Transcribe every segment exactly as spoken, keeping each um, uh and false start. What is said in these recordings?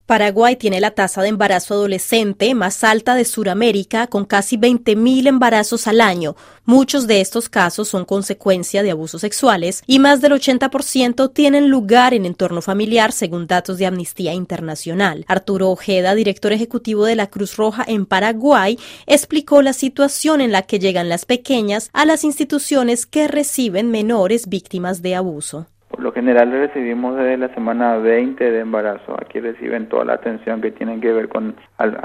Paraguay tiene la tasa de embarazo adolescente más alta de Sudamérica, con casi veinte mil embarazos al año. Muchos de estos casos son consecuencia de abusos sexuales y más del ochenta por ciento tienen lugar en entorno familiar, según datos de Amnistía Internacional. Arturo Ojeda, director ejecutivo de la Cruz Roja en Paraguay, explicó la situación en la que llegan las pequeñas a las instituciones que reciben menores víctimas de abuso. Por lo general recibimos desde la semana veinte de embarazo. Aquí reciben toda la atención que tiene que ver con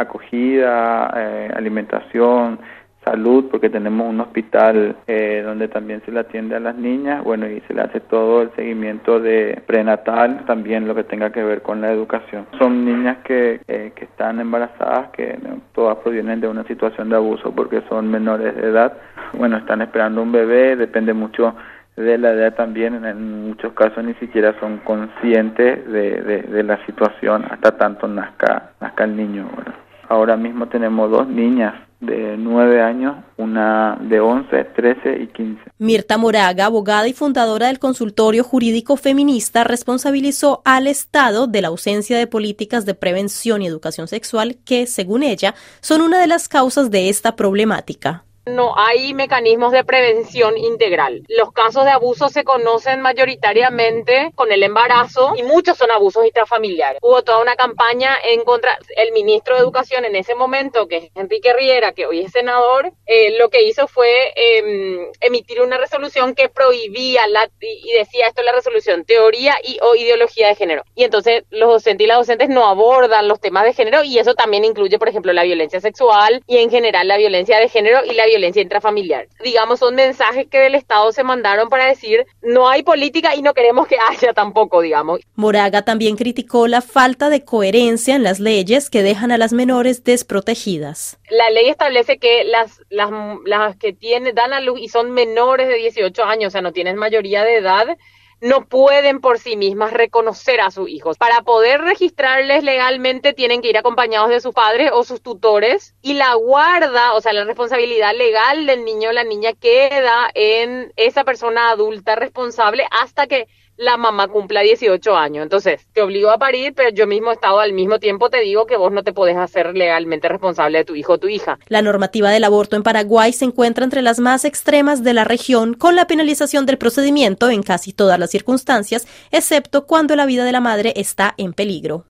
acogida, eh, alimentación, salud, porque tenemos un hospital eh, donde también se le atiende a las niñas, bueno, y se le hace todo el seguimiento de prenatal, también lo que tenga que ver con la educación. Son niñas que, eh, que están embarazadas, que no, todas provienen de una situación de abuso porque son menores de edad. Bueno, están esperando un bebé, depende mucho de la edad también, en muchos casos ni siquiera son conscientes de, de, de la situación hasta tanto nazca, nazca el niño. Bueno, ahora mismo tenemos dos niñas de nueve años, una de once, trece y quince. Mirta Moraga, abogada y fundadora del consultorio jurídico feminista, responsabilizó al Estado de la ausencia de políticas de prevención y educación sexual que, según ella, son una de las causas de esta problemática. No hay mecanismos de prevención integral. Los casos de abuso se conocen mayoritariamente con el embarazo y muchos son abusos intrafamiliares. Hubo toda una campaña en contra. El ministro de Educación en ese momento, que es Enrique Riera, que hoy es senador, eh, lo que hizo fue eh, emitir una resolución que prohibía la, y decía esto en la resolución, teoría y o ideología de género. Y entonces los docentes y las docentes no abordan los temas de género, y eso también incluye, por ejemplo, la violencia sexual y en general la violencia de género y la violencia intrafamiliar. Digamos, son mensajes que del Estado se mandaron para decir no hay política y no queremos que haya tampoco, digamos. Moraga también criticó la falta de coherencia en las leyes que dejan a las menores desprotegidas. La ley establece que las, las, las que tienen, dan a luz y son menores de dieciocho años, o sea, no tienen mayoría de edad, no pueden por sí mismas reconocer a sus hijos. Para poder registrarles legalmente tienen que ir acompañados de sus padres o sus tutores, y la guarda, o sea, la responsabilidad legal del niño o la niña queda en esa persona adulta responsable hasta que la mamá cumpla dieciocho años. Entonces, te obligo a parir, pero yo mismo Estado al mismo tiempo te digo que vos no te podés hacer legalmente responsable de tu hijo o tu hija. La normativa del aborto en Paraguay se encuentra entre las más extremas de la región, con la penalización del procedimiento en casi todas las circunstancias, excepto cuando la vida de la madre está en peligro.